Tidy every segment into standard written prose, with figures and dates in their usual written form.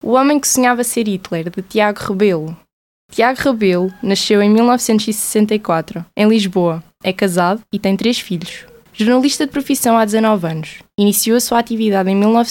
O Homem que Sonhava Ser Hitler, de Tiago Rebelo. Tiago Rebelo nasceu em 1964, em Lisboa. É casado e tem 3 filhos. Jornalista de profissão há 19 anos. Iniciou a sua atividade em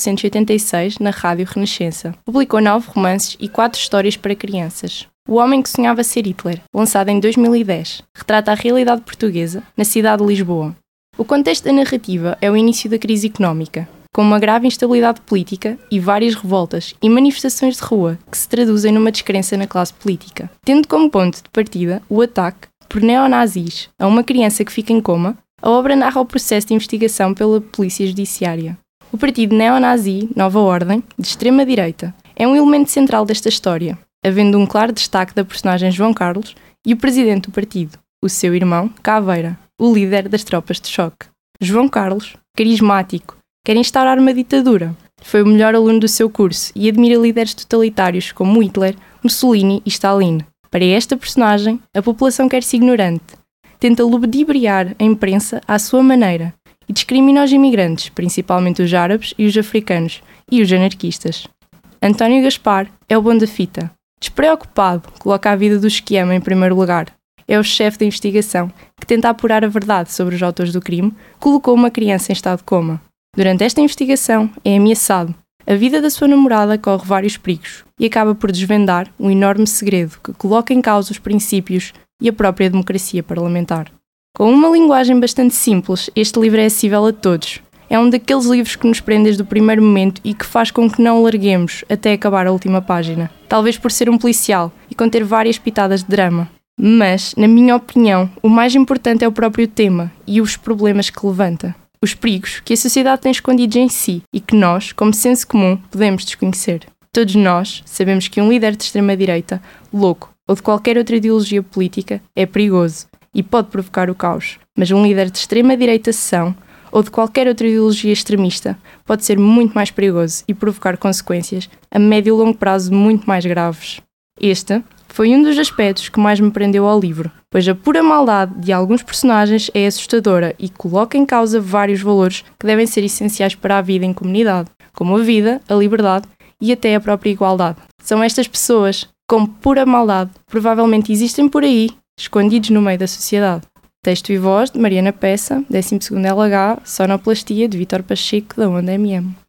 1986 na Rádio Renascença. Publicou 9 romances e 4 histórias para crianças. O Homem que Sonhava Ser Hitler, lançado em 2010, retrata a realidade portuguesa na cidade de Lisboa. O contexto da narrativa é o início da crise económica, com uma grave instabilidade política e várias revoltas e manifestações de rua que se traduzem numa descrença na classe política. Tendo como ponto de partida o ataque por neonazis a uma criança que fica em coma, a obra narra o processo de investigação pela Polícia Judiciária. O partido neonazi Nova Ordem, de extrema-direita, é um elemento central desta história, havendo um claro destaque da personagem João Carlos e o presidente do partido, o seu irmão, Caveira, o líder das tropas de choque. João Carlos, carismático, quer instaurar uma ditadura. Foi o melhor aluno do seu curso e admira líderes totalitários como Hitler, Mussolini e Stalin. Para esta personagem, a população quer-se ignorante. Tenta ludibriar a imprensa à sua maneira e discrimina os imigrantes, principalmente os árabes e os africanos, e os anarquistas. António Gaspar é o bom da fita. Despreocupado, coloca a vida dos que ama em primeiro lugar. É o chefe da investigação que tenta apurar a verdade sobre os autores do crime, colocou uma criança em estado de coma. Durante esta investigação, é ameaçado. A vida da sua namorada corre vários perigos e acaba por desvendar um enorme segredo que coloca em causa os princípios e a própria democracia parlamentar. Com uma linguagem bastante simples, este livro é acessível a todos. É um daqueles livros que nos prende desde o primeiro momento e que faz com que não o larguemos até acabar a última página. Talvez por ser um policial e conter várias pitadas de drama. Mas, na minha opinião, o mais importante é o próprio tema e os problemas que levanta. Os perigos que a sociedade tem escondidos em si e que nós, como senso comum, podemos desconhecer. Todos nós sabemos que um líder de extrema-direita, louco ou de qualquer outra ideologia política é perigoso e pode provocar o caos. Mas um líder de extrema-direita são ou de qualquer outra ideologia extremista pode ser muito mais perigoso e provocar consequências a médio e longo prazo muito mais graves. Este foi um dos aspectos que mais me prendeu ao livro, pois a pura maldade de alguns personagens é assustadora e coloca em causa vários valores que devem ser essenciais para a vida em comunidade, como a vida, a liberdade e até a própria igualdade. São estas pessoas, com pura maldade, provavelmente existem por aí, escondidos no meio da sociedade. Texto e voz de Mariana Peça, 12º LH, Sonoplastia de Vítor Pacheco, da Onda MM.